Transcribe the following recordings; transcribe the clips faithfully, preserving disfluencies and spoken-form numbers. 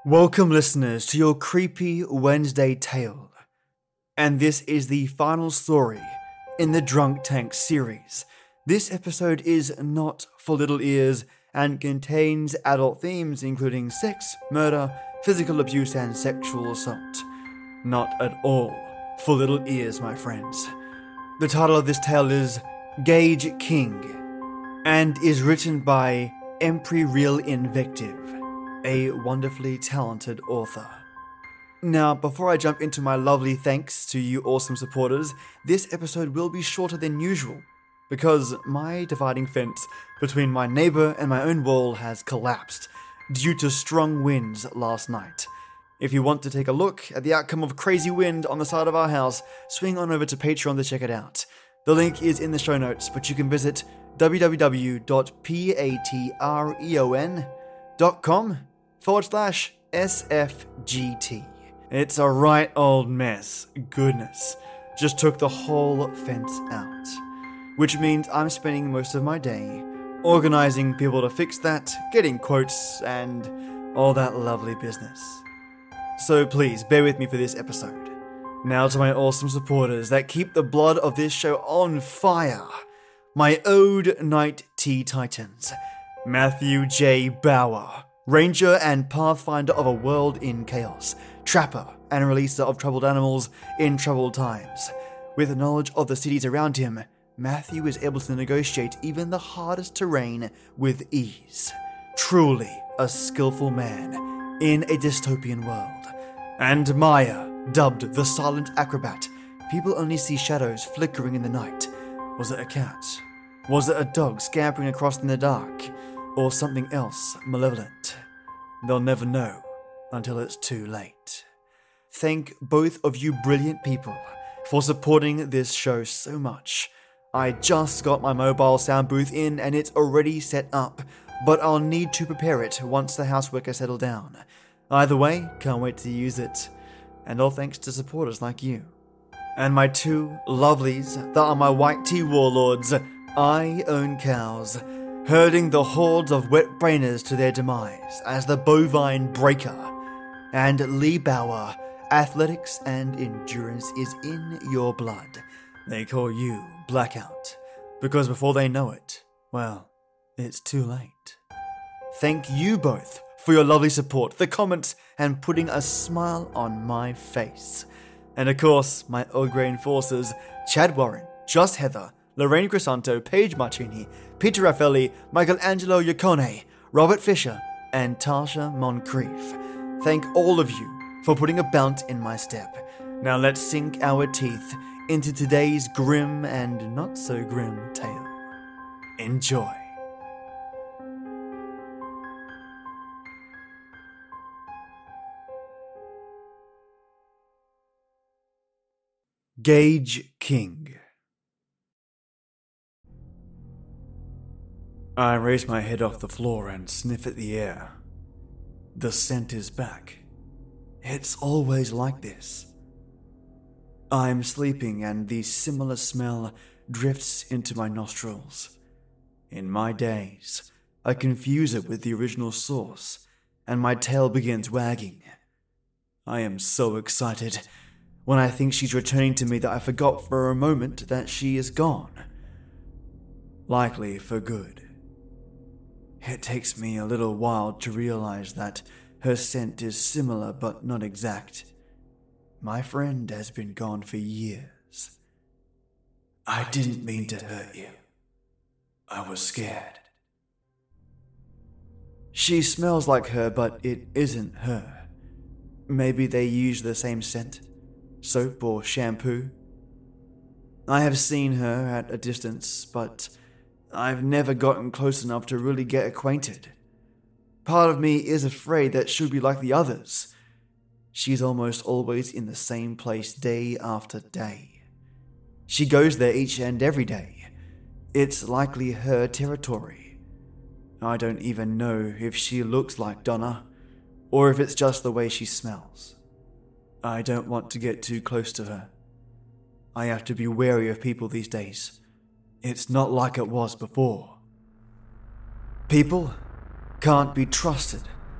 Welcome, listeners, to your creepy Wednesday tale. And this is the final story in the Drunk Tank series. This episode is not for little ears and contains adult themes including sex, murder, physical abuse, and sexual assault. Not at all for little ears, my friends. The title of this tale is Gage King and is written by Empyreal Invective, a wonderfully talented author. Now, before I jump into my lovely thanks to you awesome supporters, this episode will be shorter than usual because my dividing fence between my neighbor and my own wall has collapsed due to strong winds last night. If you want to take a look at the outcome of crazy wind on the side of our house, swing on over to Patreon to check it out. The link is in the show notes, but you can visit www.patreon.com forward slash SFGT. It's a right old mess. Goodness. Just took the whole fence out. Which means I'm spending most of my day organizing people to fix that, getting quotes, and all that lovely business. So please, bear with me for this episode. Now to my awesome supporters that keep the blood of this show on fire. My Ode Night Tea Titans. Matthew J. Bauer, Ranger and Pathfinder of a World in Chaos, Trapper and Releaser of Troubled Animals in Troubled Times. With knowledge of the cities around him, Matthew is able to negotiate even the hardest terrain with ease. Truly a skillful man in a dystopian world. And Maya, dubbed the Silent Acrobat. People only see shadows flickering in the night. Was it a cat? Was it a dog scampering across in the dark? Or something else malevolent? They'll never know until it's too late. Thank both of you brilliant people for supporting this show so much. I just got my mobile sound booth in and it's already set up, but I'll need to prepare it once the housework has settled down. Either way, can't wait to use it. And all thanks to supporters like you. And my two lovelies that are my white tea warlords, I Own Cows, herding the hordes of wet brainers to their demise as the Bovine Breaker. And Lee Bauer, athletics and endurance is in your blood. They call you Blackout, because before they know it, well, it's too late. Thank you both for your lovely support, the comments, and putting a smile on my face. And of course, my Earl Grey enforcers, Chad Warren, Joss Heather, Lorraine Crisanto, Paige Marchini, Peter Raffelli, Michelangelo Yacone, Robert Fisher, and Tasha Moncrief. Thank all of you for putting a bounce in my step. Now let's sink our teeth into today's grim and not so grim tale. Enjoy. Gage King. I raise my head off the floor and sniff at the air. The scent is back. It's always like this. I'm sleeping and the similar smell drifts into my nostrils. In my days, I confuse it with the original source, and my tail begins wagging. I am so excited when I think she's returning to me that I forgot for a moment that she is gone. Likely for good. It takes me a little while to realize that her scent is similar but not exact. My friend has been gone for years. I didn't mean to hurt you. I was scared. She smells like her, but it isn't her. Maybe they use the same scent, soap or shampoo. I have seen her at a distance, but I've never gotten close enough to really get acquainted. Part of me is afraid that she'll be like the others. She's almost always in the same place day after day. She goes there each and every day. It's likely her territory. I don't even know if she looks like Donna, or if it's just the way she smells. I don't want to get too close to her. I have to be wary of people these days. It's not like it was before. People can't be trusted.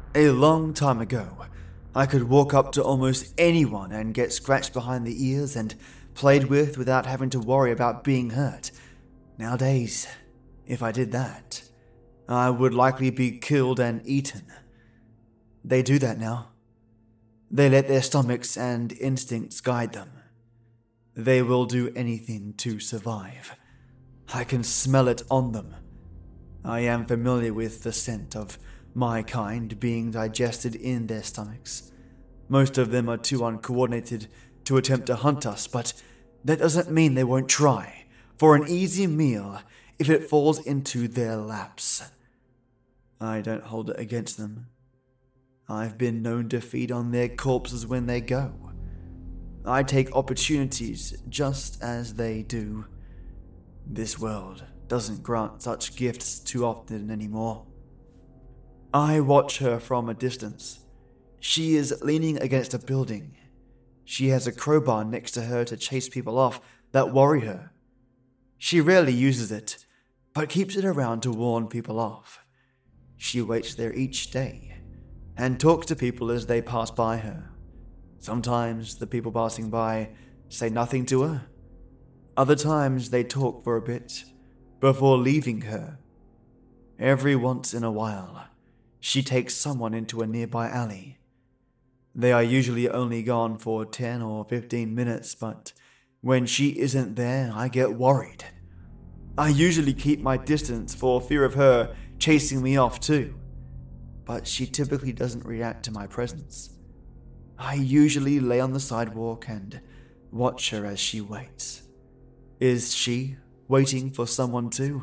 A long time ago, I could walk up to almost anyone and get scratched behind the ears and played with without having to worry about being hurt. Nowadays, if I did that, I would likely be killed and eaten. They do that now. They let their stomachs and instincts guide them. They will do anything to survive. I can smell it on them. I am familiar with the scent of my kind being digested in their stomachs. Most of them are too uncoordinated to attempt to hunt us, but that doesn't mean they won't try for an easy meal if it falls into their laps. I don't hold it against them. I've been known to feed on their corpses when they go. I take opportunities just as they do. This world doesn't grant such gifts too often anymore. I watch her from a distance. She is leaning against a building. She has a crowbar next to her to chase people off that worry her. She rarely uses it, but keeps it around to warn people off. She waits there each day and talks to people as they pass by her. Sometimes the people passing by say nothing to her. Other times they talk for a bit before leaving her. Every once in a while, she takes someone into a nearby alley. They are usually only gone for ten or fifteen minutes, but when she isn't there, I get worried. I usually keep my distance for fear of her chasing me off too, but she typically doesn't react to my presence. I usually lay on the sidewalk and watch her as she waits. Is she waiting for someone too?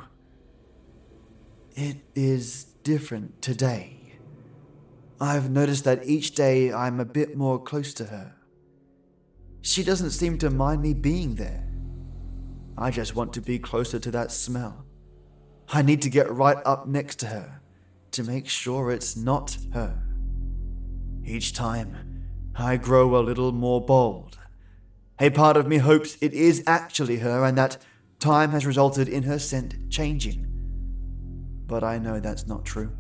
It is different today. I've noticed that each day I'm a bit more close to her. She doesn't seem to mind me being there. I just want to be closer to that smell. I need to get right up next to her to make sure it's not her. Each time, I grow a little more bold. A part of me hopes it is actually her and that time has resulted in her scent changing. But I know that's not true.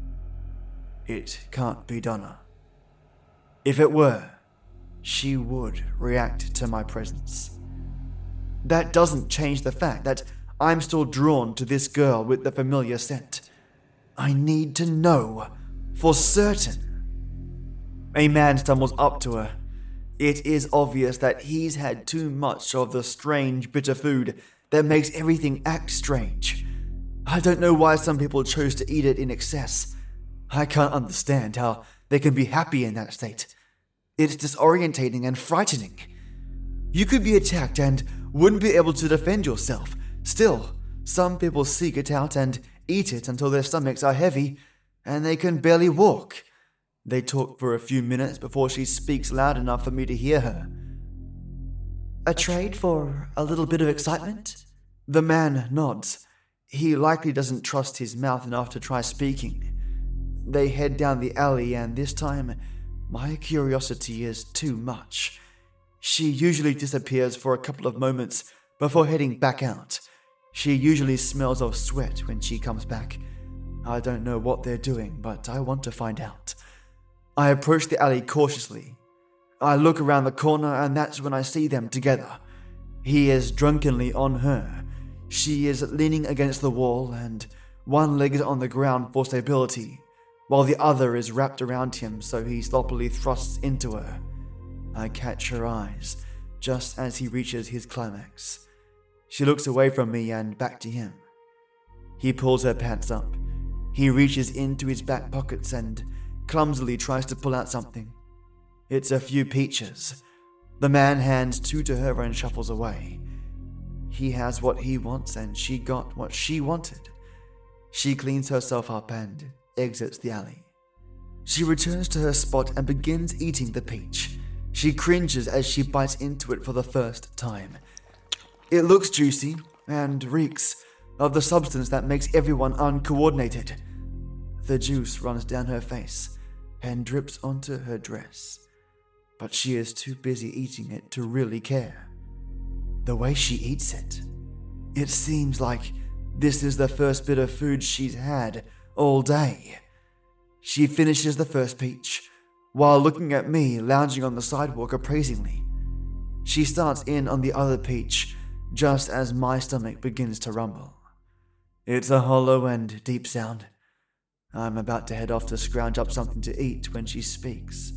It can't be Donna. If it were, she would react to my presence. That doesn't change the fact that I'm still drawn to this girl with the familiar scent. I need to know for certain. A man stumbles up to her. It is obvious that he's had too much of the strange, bitter food that makes everything act strange. I don't know why some people chose to eat it in excess. I can't understand how they can be happy in that state. It's disorientating and frightening. You could be attacked and wouldn't be able to defend yourself. Still, some people seek it out and eat it until their stomachs are heavy and they can barely walk. They talk for a few minutes before she speaks loud enough for me to hear her. A trade for a little bit of excitement? The man nods. He likely doesn't trust his mouth enough to try speaking. They head down the alley, and this time, my curiosity is too much. She usually disappears for a couple of moments before heading back out. She usually smells of sweat when she comes back. I don't know what they're doing, but I want to find out. I approach the alley cautiously. I look around the corner, and that's when I see them together. He is drunkenly on her. She is leaning against the wall, and one leg is on the ground for stability, while the other is wrapped around him so he sloppily thrusts into her. I catch her eyes, just as he reaches his climax. She looks away from me and back to him. He pulls her pants up. He reaches into his back pockets and clumsily tries to pull out something. It's a few peaches. The man hands two to her and shuffles away. He has what he wants and she got what she wanted. She cleans herself up and exits the alley. She returns to her spot and begins eating the peach. She cringes as she bites into it for the first time. It looks juicy and reeks of the substance that makes everyone uncoordinated. The juice runs down her face and drips onto her dress, but she is too busy eating it to really care. The way she eats it, it seems like this is the first bit of food she's had all day. She finishes the first peach, while looking at me lounging on the sidewalk appraisingly. She starts in on the other peach, just as my stomach begins to rumble. It's a hollow and deep sound. I'm about to head off to scrounge up something to eat when she speaks.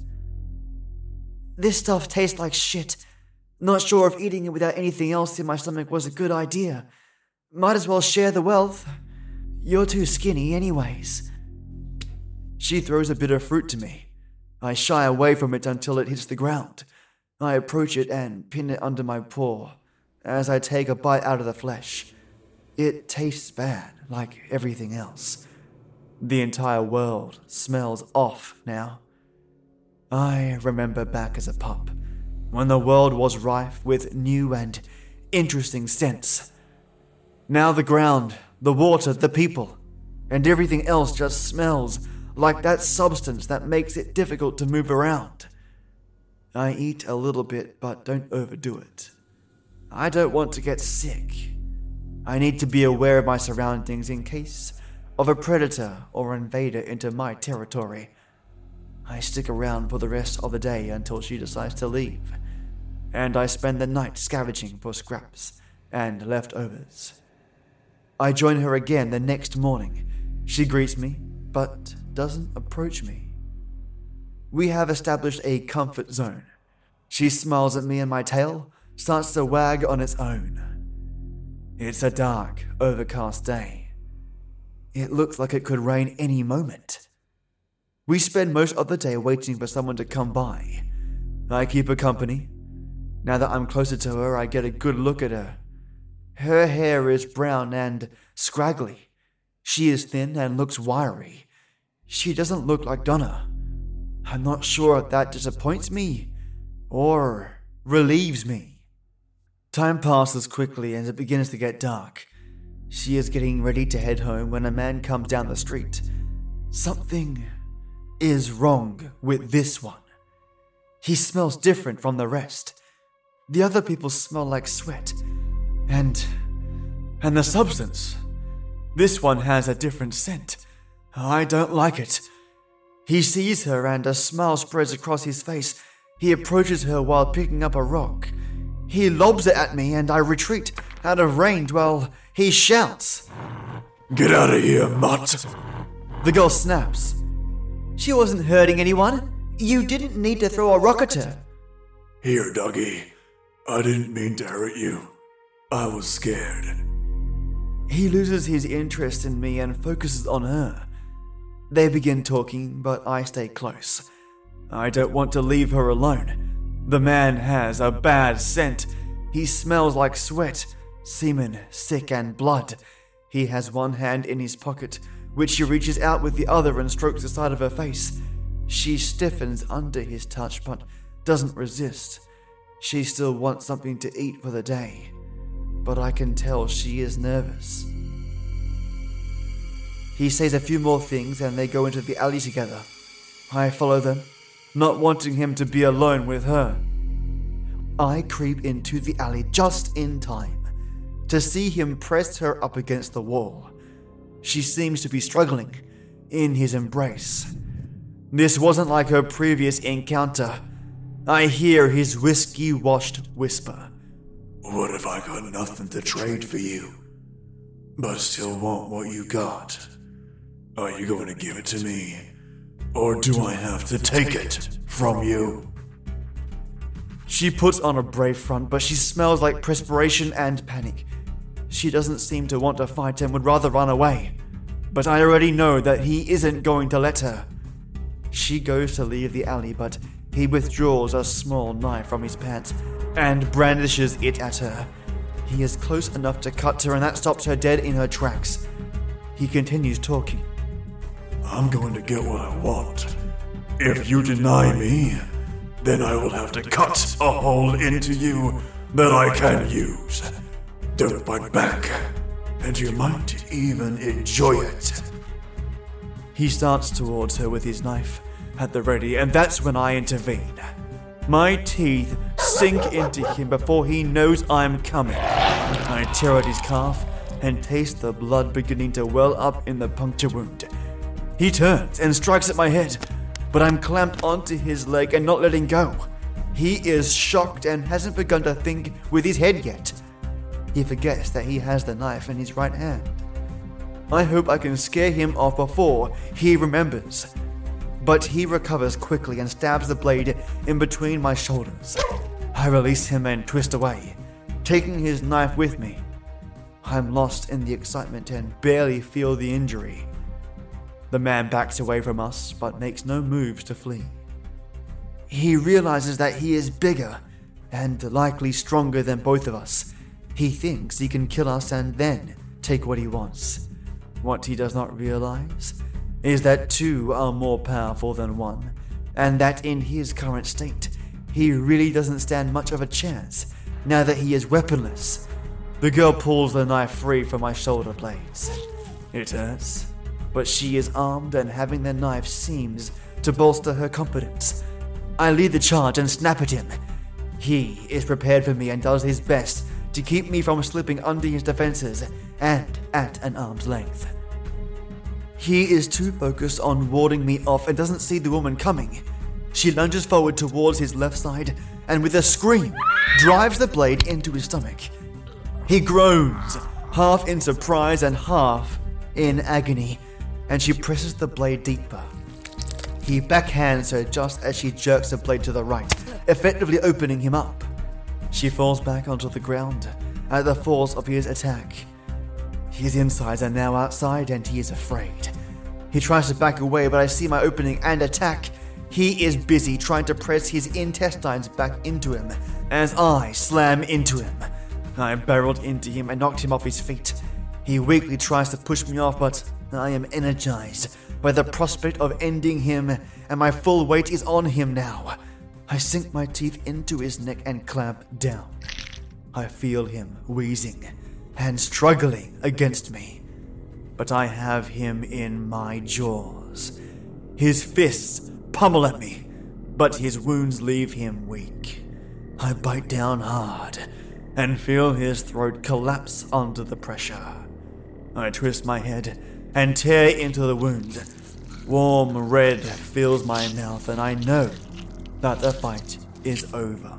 This stuff tastes like shit. Not sure if eating it without anything else in my stomach was a good idea. Might as well share the wealth. You're too skinny anyways. She throws a bit of fruit to me. I shy away from it until it hits the ground. I approach it and pin it under my paw as I take a bite out of the flesh. It tastes bad, like everything else. The entire world smells off now. I remember back as a pup, when the world was rife with new and interesting scents. Now the ground, the water, the people, and everything else just smells like that substance that makes it difficult to move around. I eat a little bit, but don't overdo it. I don't want to get sick. I need to be aware of my surroundings in case of a predator or invader into my territory. I stick around for the rest of the day until she decides to leave, and I spend the night scavenging for scraps and leftovers. I join her again the next morning. She greets me, but doesn't approach me. We have established a comfort zone. She smiles at me and my tail starts to wag on its own. It's a dark, overcast day. It looks like it could rain any moment. We spend most of the day waiting for someone to come by. I keep her company. Now that I'm closer to her, I get a good look at her. Her hair is brown and scraggly. She is thin and looks wiry. She doesn't look like Donna. I'm not sure if that disappoints me or relieves me. Time passes quickly and it begins to get dark. She is getting ready to head home when a man comes down the street. Something is wrong with this one. He smells different from the rest. The other people smell like sweat. And... and the substance. This one has a different scent. I don't like it. He sees her and a smile spreads across his face. He approaches her while picking up a rock. He lobs it at me and I retreat out of range while he shouts, "Get out of here, mutt!" The girl snaps. She wasn't hurting anyone. You didn't need to throw a rock at her. Here, doggy. I didn't mean to hurt you. I was scared. He loses his interest in me and focuses on her. They begin talking, but I stay close. I don't want to leave her alone. The man has a bad scent. He smells like sweat, semen, sick, and blood. He has one hand in his pocket, which he reaches out with the other and strokes the side of her face. She stiffens under his touch, but doesn't resist. She still wants something to eat for the day, but I can tell she is nervous. He says a few more things and they go into the alley together. I follow them, not wanting him to be alone with her. I creep into the alley just in time to see him press her up against the wall. She seems to be struggling in his embrace. This wasn't like her previous encounter. I hear his whiskey-washed whisper. What if I got nothing to trade for you, but still want what you got? Are you going to give it to me, or do I have to take it from you? She puts on a brave front, but she smells like perspiration and panic. She doesn't seem to want to fight and would rather run away. But I already know that he isn't going to let her. She goes to leave the alley, but he withdraws a small knife from his pants and brandishes it at her. He is close enough to cut her, and that stops her dead in her tracks. He continues talking. I'm going to get what I want. If you deny me, then I will have to cut a hole into you that I can use. Don't bite back, and you might even enjoy it. He starts towards her with his knife at the ready, and that's when I intervene. My teeth sink into him before he knows I'm coming. I tear at his calf and taste the blood beginning to well up in the puncture wound. He turns and strikes at my head, but I'm clamped onto his leg and not letting go. He is shocked and hasn't begun to think with his head yet. He forgets that he has the knife in his right hand. I hope I can scare him off before he remembers. But he recovers quickly and stabs the blade in between my shoulders. I release him and twist away, taking his knife with me. I'm lost in the excitement and barely feel the injury. The man backs away from us, but makes no moves to flee. He realizes that he is bigger and likely stronger than both of us. He thinks he can kill us and then take what he wants. What he does not realize is that two are more powerful than one, and that in his current state, he really doesn't stand much of a chance now that he is weaponless. The girl pulls the knife free from my shoulder blades. It hurts, but she is armed and having the knife seems to bolster her confidence. I lead the charge and snap at him. He is prepared for me and does his best to keep me from slipping under his defenses and at an arm's length. He is too focused on warding me off and doesn't see the woman coming. She lunges forward towards his left side and with a scream, drives the blade into his stomach. He groans, half in surprise and half in agony, and she presses the blade deeper. He backhands her just as she jerks the blade to the right, effectively opening him up. She falls back onto the ground at the force of his attack. His insides are now outside and he is afraid. He tries to back away, but I see my opening and attack. He is busy trying to press his intestines back into him as I slam into him. I barreled into him and knocked him off his feet. He weakly tries to push me off, but I am energized by the prospect of ending him, and my full weight is on him now. I sink my teeth into his neck and clamp down. I feel him wheezing and struggling against me, but I have him in my jaws. His fists pummel at me, but his wounds leave him weak. I bite down hard and feel his throat collapse under the pressure. I twist my head and tear into the wound. Warm red fills my mouth and I know that the fight is over.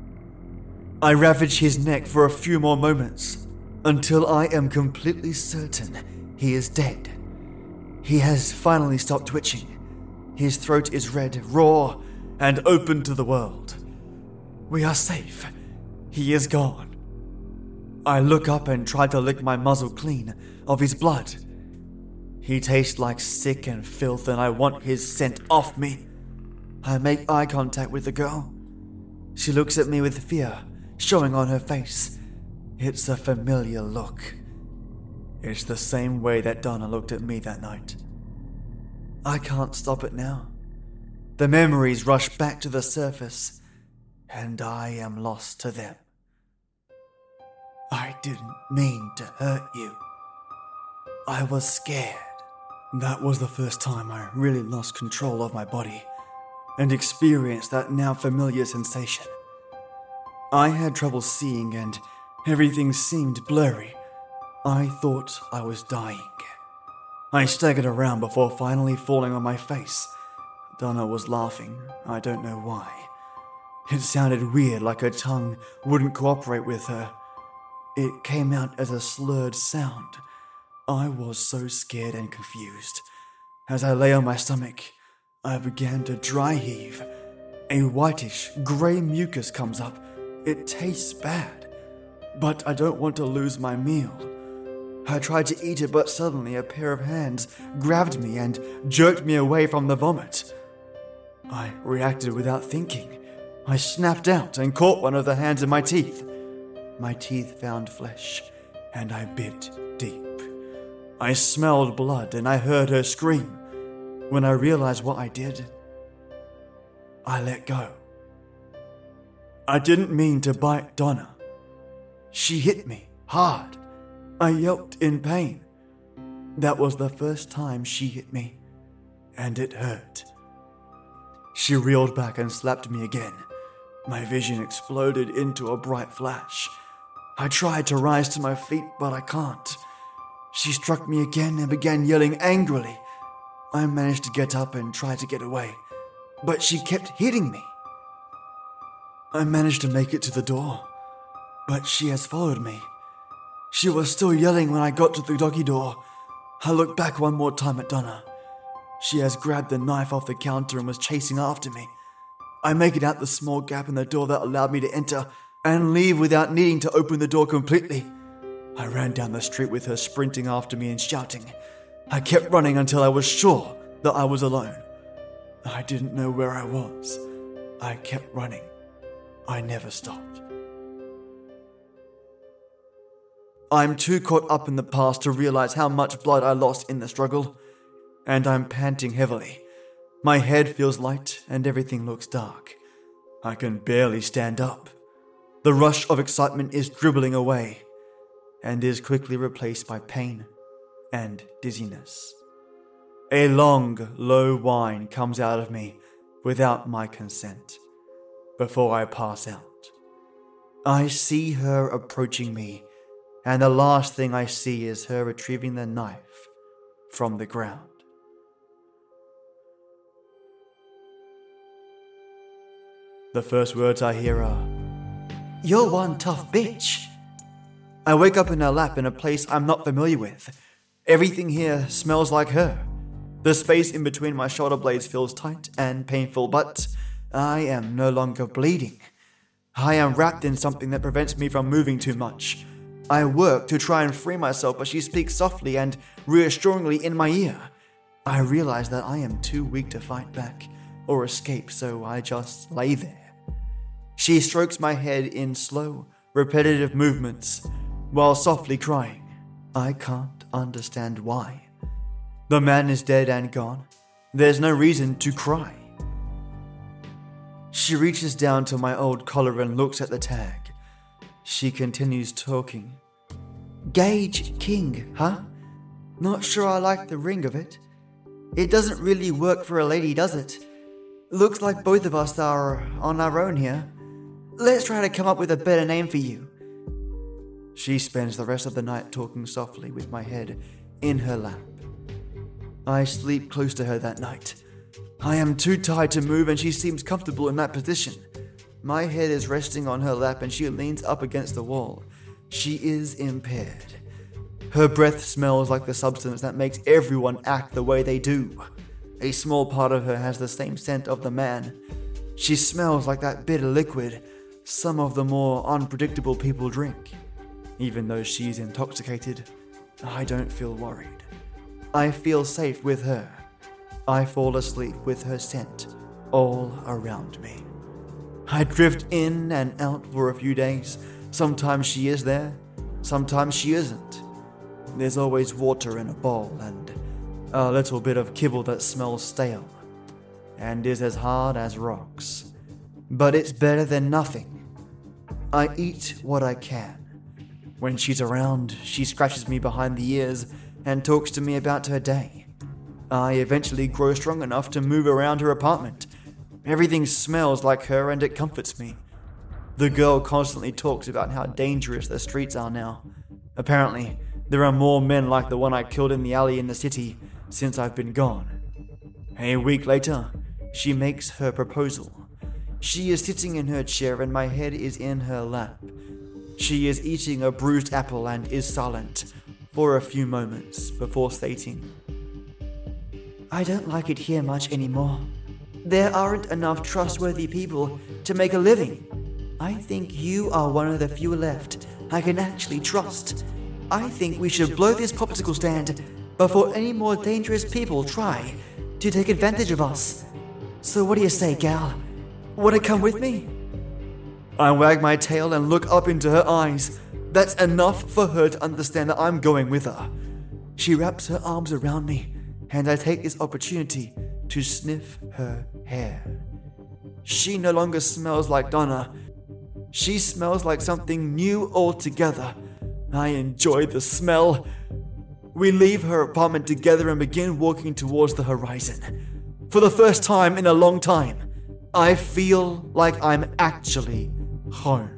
I ravage his neck for a few more moments until I am completely certain he is dead. He has finally stopped twitching. His throat is red, raw, and open to the world. We are safe. He is gone. I look up and try to lick my muzzle clean of his blood. He tastes like sick and filth and I want his scent off me. I make eye contact with the girl. She looks at me with fear showing on her face. It's a familiar look. It's the same way that Donna looked at me that night. I can't stop it now. The memories rush back to the surface, and I am lost to them. I didn't mean to hurt you. I was scared. That was the first time I really lost control of my body and experienced that now familiar sensation. I had trouble seeing and everything seemed blurry. I thought I was dying. I staggered around before finally falling on my face. Donna was laughing. I don't know why. It sounded weird, like her tongue wouldn't cooperate with her. It came out as a slurred sound. I was so scared and confused. As I lay on my stomach, I began to dry heave. A whitish, grey mucus comes up. It tastes bad, but I don't want to lose my meal. I tried to eat it, but suddenly a pair of hands grabbed me and jerked me away from the vomit. I reacted without thinking. I snapped out and caught one of the hands in my teeth. My teeth found flesh, and I bit deep. I smelled blood, and I heard her scream. When I realized what I did, I let go. I didn't mean to bite Donna. She hit me hard. I yelped in pain. That was the first time she hit me, and it hurt. She reeled back and slapped me again. My vision exploded into a bright flash. I tried to rise to my feet, but I can't. She struck me again and began yelling angrily. I managed to get up and try to get away, but she kept hitting me. I managed to make it to the door, but she has followed me. She was still yelling when I got to the doggy door. I looked back one more time at Donna. She has grabbed the knife off the counter and was chasing after me. I make it out the small gap in the door that allowed me to enter and leave without needing to open the door completely. I ran down the street with her sprinting after me and shouting. I kept running until I was sure that I was alone. I didn't know where I was. I kept running. I never stopped. I'm too caught up in the past to realize how much blood I lost in the struggle, and I'm panting heavily. My head feels light and everything looks dark. I can barely stand up. The rush of excitement is dribbling away and is quickly replaced by pain and dizziness. A long, low whine comes out of me without my consent before I pass out. I see her approaching me, and the last thing I see is her retrieving the knife from the ground. The first words I hear are, "You're one tough bitch." I wake up in her lap in a place I'm not familiar with. Everything here smells like her. The space in between my shoulder blades feels tight and painful, but I am no longer bleeding. I am wrapped in something that prevents me from moving too much. I work to try and free myself, but she speaks softly and reassuringly in my ear. I realize that I am too weak to fight back or escape, so I just lay there. She strokes my head in slow, repetitive movements while softly crying. I can't understand why. The man is dead and gone. There's no reason to cry. She reaches down to my old collar and looks at the tag. She continues talking. "Gage King, huh? Not sure I like the ring of it. It doesn't really work for a lady, does it? Looks like both of us are on our own here. Let's try to come up with a better name for you." She spends the rest of the night talking softly with my head in her lap. I sleep close to her that night. I am too tired to move and she seems comfortable in that position. My head is resting on her lap and she leans up against the wall. She is impaired. Her breath smells like the substance that makes everyone act the way they do. A small part of her has the same scent of the man. She smells like that bitter liquid some of the more unpredictable people drink. Even though she's intoxicated, I don't feel worried. I feel safe with her. I fall asleep with her scent all around me. I drift in and out for a few days. Sometimes she is there, sometimes she isn't. There's always water in a bowl and a little bit of kibble that smells stale and is as hard as rocks. But it's better than nothing. I eat what I can. When she's around, she scratches me behind the ears and talks to me about her day. I eventually grow strong enough to move around her apartment. Everything smells like her and it comforts me. The girl constantly talks about how dangerous the streets are now. Apparently, there are more men like the one I killed in the alley in the city since I've been gone. A week later, she makes her proposal. She is sitting in her chair and my head is in her lap. She is eating a bruised apple and is silent for a few moments before stating, "I don't like it here much anymore. There aren't enough trustworthy people to make a living. I think you are one of the few left I can actually trust. I think we should blow this popsicle stand before any more dangerous people try to take advantage of us. So what do you say, gal? Wanna come with me?" I wag my tail and look up into her eyes. That's enough for her to understand that I'm going with her. She wraps her arms around me, and I take this opportunity to sniff her hair. She no longer smells like Donna. She smells like something new altogether. I enjoy the smell. We leave her apartment together and begin walking towards the horizon. For the first time in a long time, I feel like I'm actually home.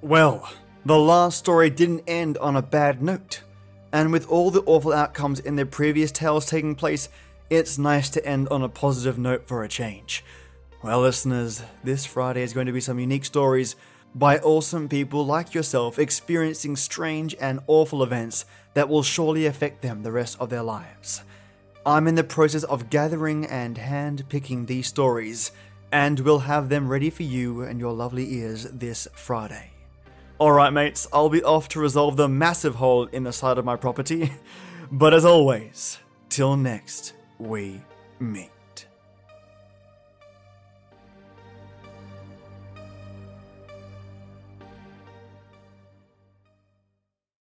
Well, the last story didn't end on a bad note, and with all the awful outcomes in the previous tales taking place, it's nice to end on a positive note for a change. Well, listeners, this Friday is going to be some unique stories by awesome people like yourself experiencing strange and awful events that will surely affect them the rest of their lives. I'm in the process of gathering and hand-picking these stories, and we'll have them ready for you and your lovely ears this Friday. Alright mates, I'll be off to resolve the massive hole in the side of my property, but as always, till next we meet.